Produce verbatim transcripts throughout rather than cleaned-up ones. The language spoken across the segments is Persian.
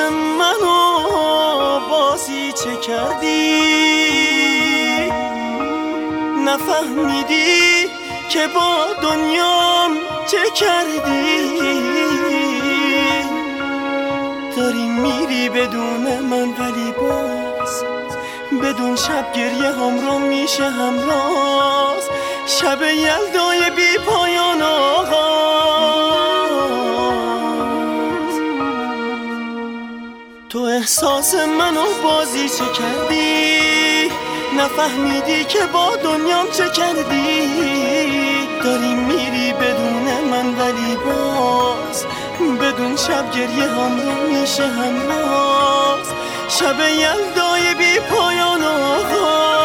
منو بازی چه کردی؟ نفهمیدی که با دنیام چه کردی؟ داری میری بدون من ولی باز بدون شب گریه هم رو میشه همراز، شب یلدای بی پایان آغاز. تو احساس منو بازی چه کردی؟ نفهمیدی که با دنیام چه کردی؟ داری میری بدون من ولی باز بدون شب گریه هم رو میشه همراز، شب یلدای بی پایان آغاز.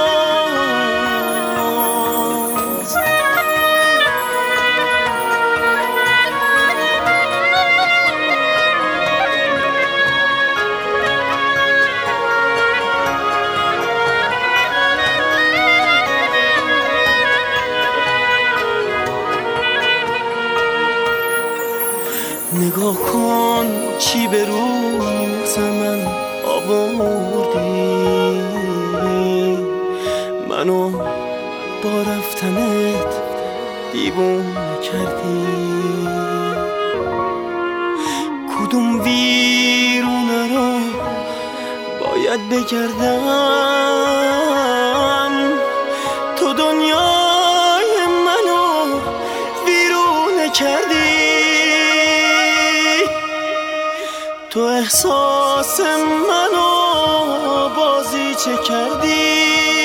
نگاه کن چی به روز من آوردی، منو با رفتنت دیوونه کردی. کدوم ویرونه رو باید بگردم؟ تو دنیای منو ویرونه کردی. تو احساس منو بازی چه کردی؟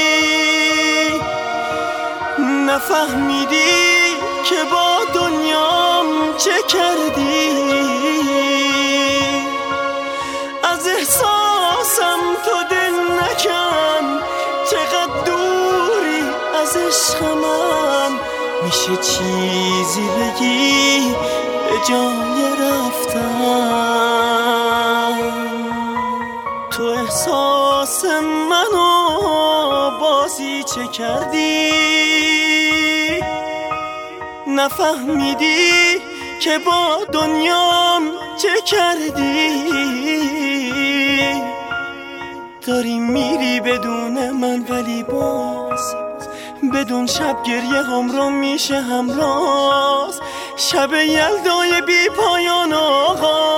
نفهمیدی که با دنیام چه کردی؟ از احساسم تو دل نکن، چقدر دوری از عشق من. میشه چیزی بگی به جای رفتن؟ تو احساس منو بازی چه کردی؟ نفهمیدی که با دنیام چه کردی؟ داری میری بدون من ولی باز بدون شب گریه هم رو میشه همراز، شب یلدای بی پایان آغاز.